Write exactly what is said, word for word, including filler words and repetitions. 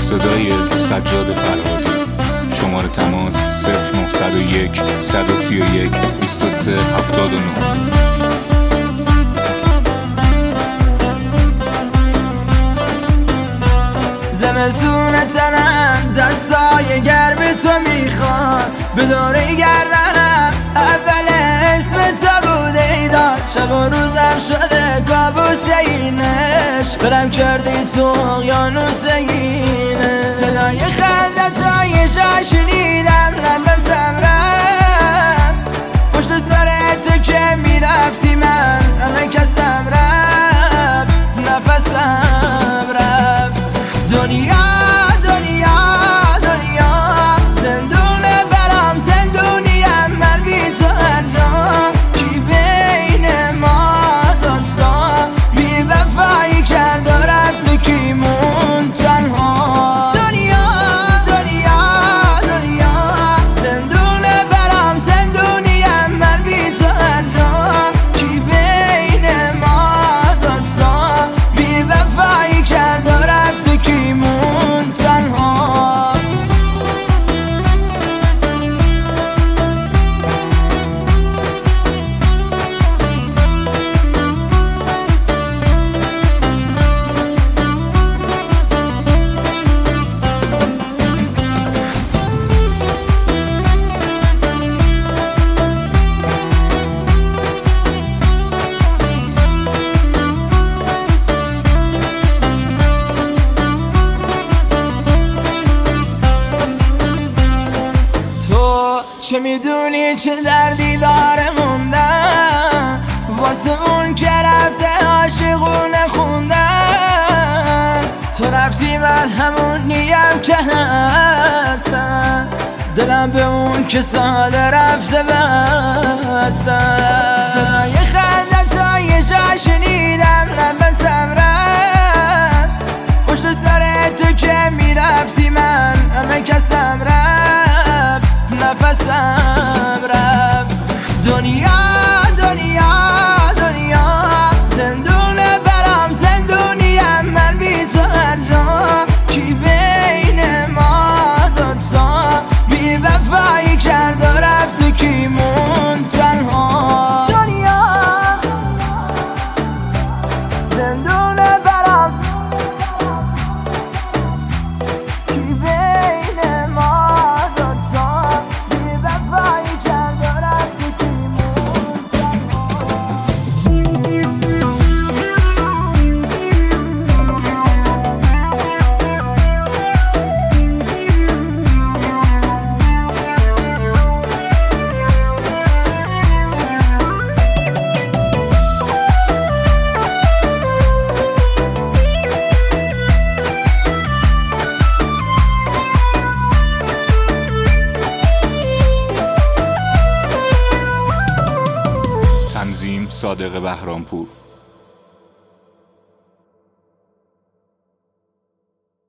صدای سجاد فرهادی. شماره تماس صفر نهصد و یک صد و سی و یک بیست و سه هفتاد و نه. زمستون تنم دستای گرم تو میخواد، به دوره گردنم اول اسم تو بوده ای داد. شب و روزم شده کابوس اینش، برم کردی تو اقیانوس اینش. صدای خنده تا یه جا شنیدم، نفسم رفت پشت سر تو که میرفتی، من همه کسم رفت نفسم رفت. دنیا دنیا دنیا زندونه برام زندونیم، من بی تو هر جا کی بین ما دوتا بی وفایی کرد و رفت و کی مون تنها. دنیا دنیا دنیا زندونه برام زندونیم، من بی تو هر جا کی بین ما دوتا بی وفایی کرد و رفت و کی مون تنها. چه میدونی چه دردی داره موندن واسه اون که رفته عاشقونه خوندن. تو رفتی من همون نیم که هستم، دلم به اون که ساده رفته بستم. صدای خنده تا یه جا شنیدم، نفسم رفت پشت سر تو که میرفتی، من همه کسم رفت نفسم رفت. دنیا دنیا دنیا زندونه برام زندونیم، من بی تو هر جا کی بین ما دوتا بی وفایی کرد و رفت و کی مون تنها. دنیا زندونه برام کی بین ما صادق بهرامپور.